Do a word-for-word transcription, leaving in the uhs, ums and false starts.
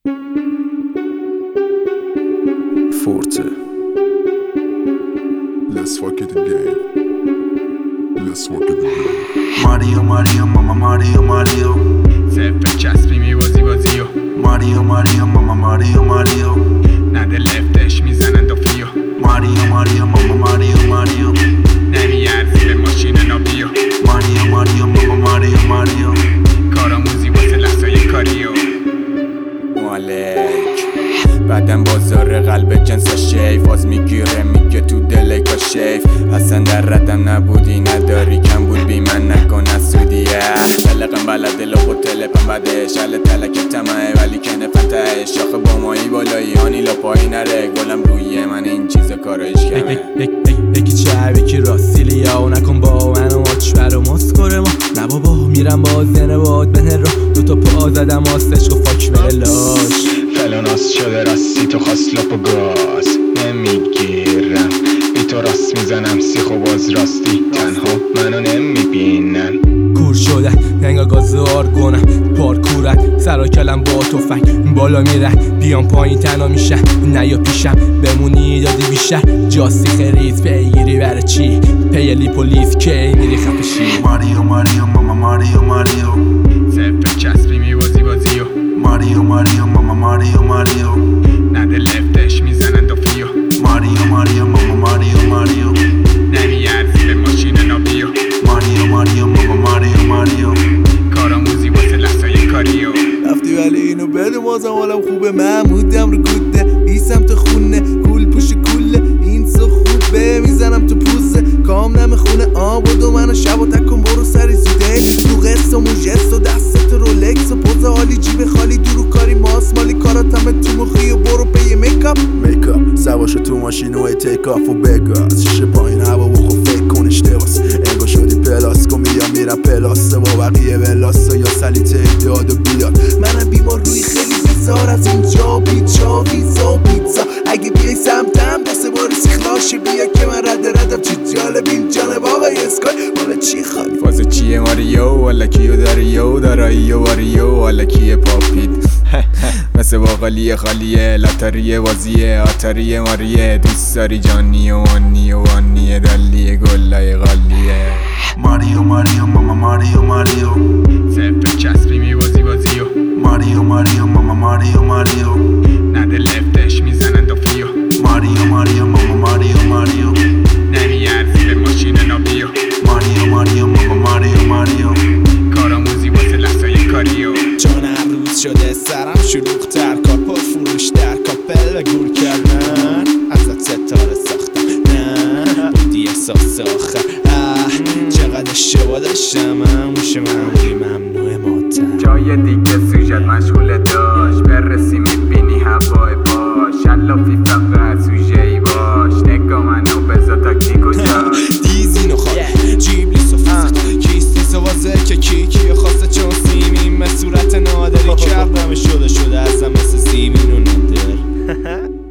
Forte. Let's fuck it again. Let's fuck it again. Mario Mario mama Mario Mario صفر چسبی میوازی بازیو Mario Mario mama Mario Mario نده لفتش میزنن دافیو Mario Mario mama Mario Mario نمیارزی به ماشین نابیو Mario Mario mama Mario Mario کارآموزی واسه لحظای کاریو مالک بعدم بازار قلب جنس شیف آز میگیره میگه تو دل کا شیف اصلا در ردم نبودی نداری کم بود بی من نکن اسودیه تلقم بلد لغو تلپم بدش حل تلک تمه ولی کنه فتش شاخه با مایی بالایی آنی لاپایی نره گلم رویه من این چیزا کارایش کمه یکی چه یکی راستیلیا و نکن با من و مچبر و مسکره ما نه بابا میرم باز زنه باد بنه را دوتا پا زدم آستش و فاک بره لاش فلاناس شده راستی تو خواست لپ و گاز نمیگیرم بی تو راست میزنم سیخ و باز راستی تنها منو نمیبینن کور شده نگا گازار گونم پارکورت سرا کلم با توفنگ بالا میره بیام پایین تنها میشه نه یا پیشم بمونی دادی بیشتر جاستی خرید پیگیری بره چی پیلی پولیس کی میری خفشی Mario Mario mama Mario Mario صفر چسبی میوازی بازیو Mario Mario mama Mario Mario نده لفتش میزنن دافیو Mario Mario mama Mario Mario نمیارزی به ماشین نابیو Mario Mario mama Mario Mario کارآموزی واسه لحظای کاریو رفتی ولی اینو بده مازم حالم خوبه محمودم رو گوده بیسم تو خونه کول پوش کوله این سو خوبه میزنم تو پوزه کام نمیخونه آب و منو شب و تکن برو سری زوده تو قص و موجست و دستت رولکس و پوز حالی جیب خالی درو کاری ماس مالی کاراتم تو مخی و برو پی میکاپ میکاپ سواشو تو ماشین و تیک آف و بگاز شیشه پایین هوا بخو فکر کن اشتباس انگو شدی پلاس کن میام میرم پلاسه با بقیه بلاسه یا سلیته ادیاد و بیاد منم بیمار روی خیلی بیزار از اینجا پیچا ویزا پیتزا اگه بیای سمتم دست باری سیخلاشی بیا که من رد ردم چی جالب این جانب آقای اسکای حالا چی خالی فاز چیه ماریو والا کیو داریو دارایی و واریو والا کیه پاپید مثل باقالی خالیه لاتاریه بازیه آتاریه ماریه دوست داری جانی و وانی و وانیه دلیه گلای غالیه Mario Mario mama Mario Mario صفر چسبی میوازی بازیو Mario Mario mama Mario Mario نده لفتش میزنن دافیو Mario Mario mama Mario Mario نمیارزی به ماشین نابیو Mario Mario mama Mario Mario کارآموزی واسه لحظای کاریو جانم روز شده سرم شلوغ تر کاپا فروش در کاپل و گور کردن ازت ستاره ساختم نه بودی احساس آخر اه چقدر اشتباه داشتم هموش معمولی ممنوع ماتم جای دیگه سوژت مشغول داشت برسی میبینی هوای باش شلافی فقط سوژه ای باش نگاه منو بزا تاکتیک و جاش دیزین و خواهد جیب لیس و فیزیک کیست لیس و وازه که کی کی خواسته چون سیمین به صورت نادری کردم شده شده ازم مثل سیمین و ندر